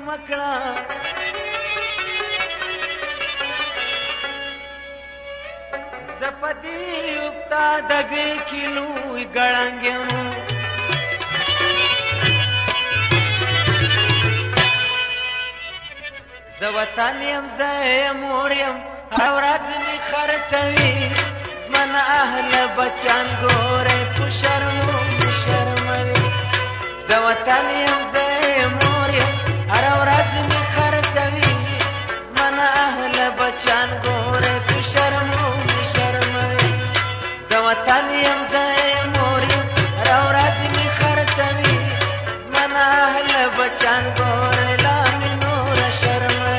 مکړه زپدی افتادګي کینوي ګړنګم د وطن يم د مور يم اورات می خرتوي من اهل بچان ګوره په شرموي د وطن يم د مور يم اورات می خرتوي من اهل بچان ګوره په شرموي د وطن يم د مور يم اورات می خرتوي من اهل بچان ګوره لا می نور شرموي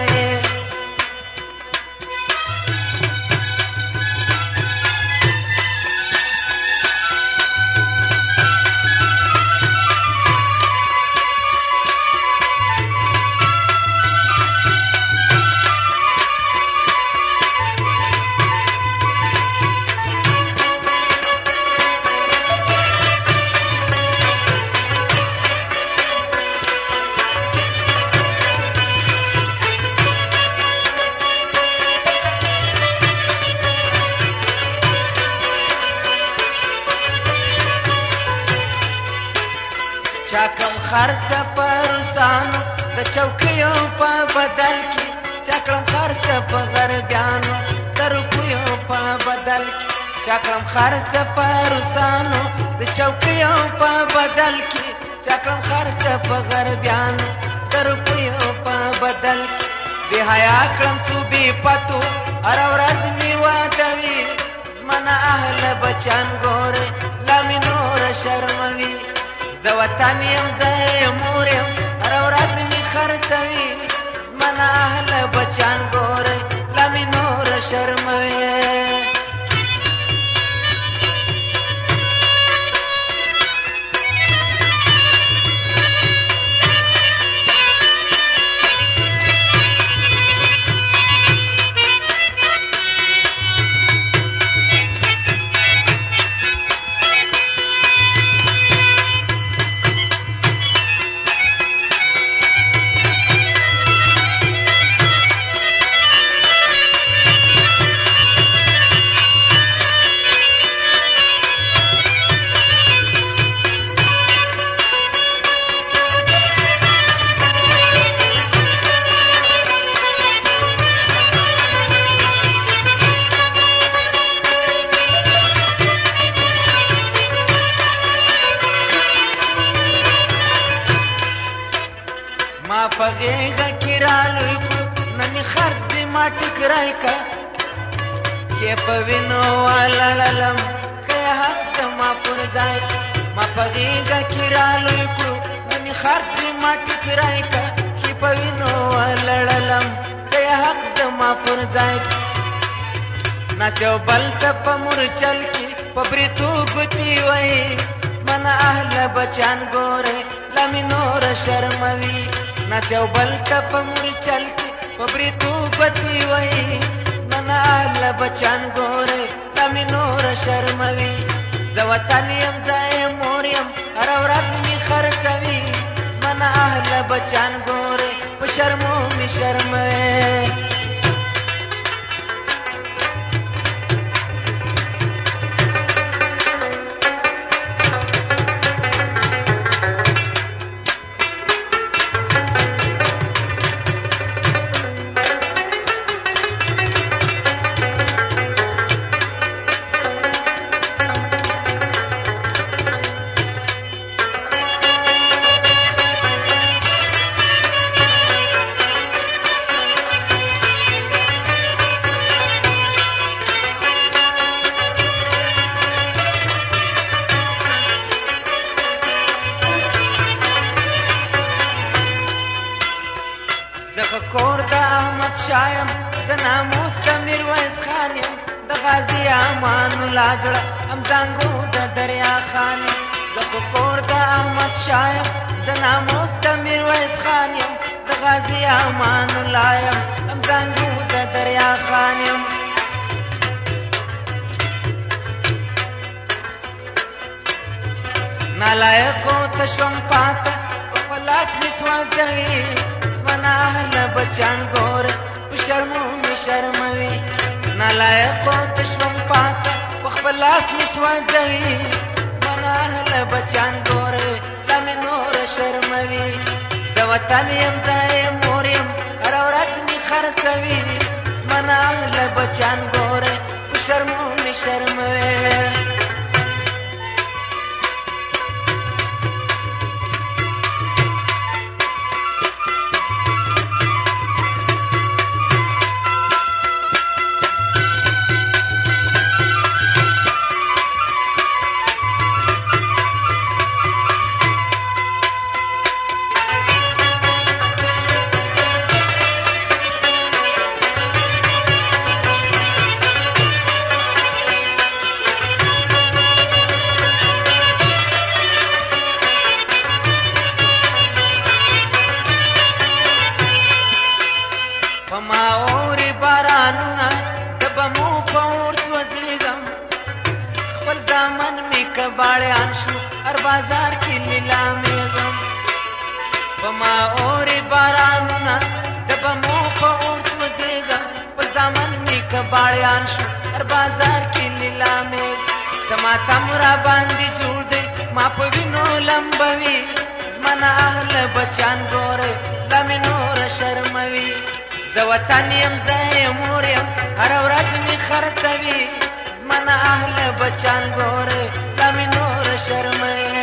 چاکم خرڅ پرستانو د چوکیو په بدل کې چاکم خرڅ په غربیانو د روپیو په بدل کې چاکم خرڅ پرستانو د چوکیو په بدل کې چاکم خرڅ په غربیانو د روپیو په بدل کې بې حیا کړم څو بې پتو هره ورځ مې وادوي من اهل بچان ګوره لا مې نور شرموي د وطن يم د مور يم هره ورځ مې خرڅوي من اهل بچان ګوره لا مې نور شرموي ما پغېږه کې رالوی کړو نن خر دې ما ټکرای کا کې په وینو ولړلم که حق د ما پر ځای ما پغېږه کې رالوی کړو نن خر دې ما ټکرای کا کې په وینو ولړلم که حق د ما پر ځای ناچو بل ته په مورچل کې په بریتو ګوتې وایي من اهل بچان ګوره لا مې نور شرموي ناچو بل ته په مورچل کې په بریتو ګوتې وایي من اهل بچان ګوره لا مې نور شرموي د وطن یم د مور یم هره ورځ مې خرڅوي من اهل بچان ګوره په شرمو مې شرموي کور د احمد شایم د ناموس د میرویس خان یم د غازي امان الله زړه همدانګو د دریا خان یم زه په کور د احمد شایم د ناموس د میرویس خان یم د غازي امان الله یم همدانګو د دریا خان یم نالایقو ته شوم پاته په لاس مې سوځوي زمنا اهل بچان ګور شرمو می شرموي نالایقو تشوم پاته خپل لاس می سوځوي زمنا اهل بچان ګور لمه نور شرموي د وطن يم ځای موریم هر ورځ می خرڅوي زمنا اهل بچان ګور شرمو می شرموي پما اوري بارانونه د بمو پور سوځېږم خپل دامن می کباړیان شو هر بازار کې نیلامېږم پما اوري بارانونه د بمو پور سوځېږم خپل دامن می کباړیان شو هر بازار کې نیلامېږم زما تم را باندې جوړ دی ما په وینو لمبوي زمنا اهل بچان ګوره لمې نور شرموي د وطن یم ځای مور یم هر ورځ می خرڅوي زمنا اهل بچان ګوره لمې نور شرموي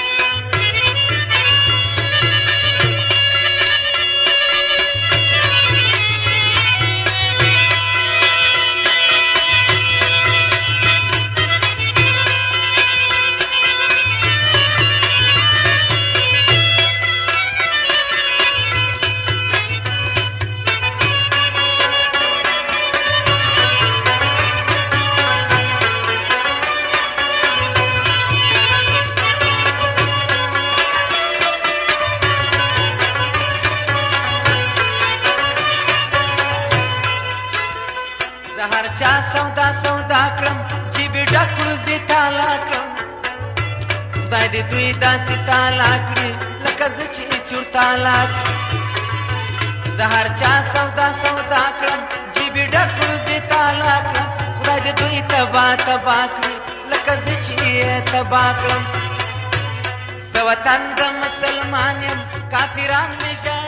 هر چا سودا سودا کړم چې به ډکړو دې تالا کړم خدای دې دوی داسې تالا کړي لکه زه چې چورتالا د هر چا سودا سودا کړم چې به ډکړو دې تالا کړم خدای دې دوی تبا تبا کړي لکه زه چې تبا کړم د وطن د مسلمان یم کافران مې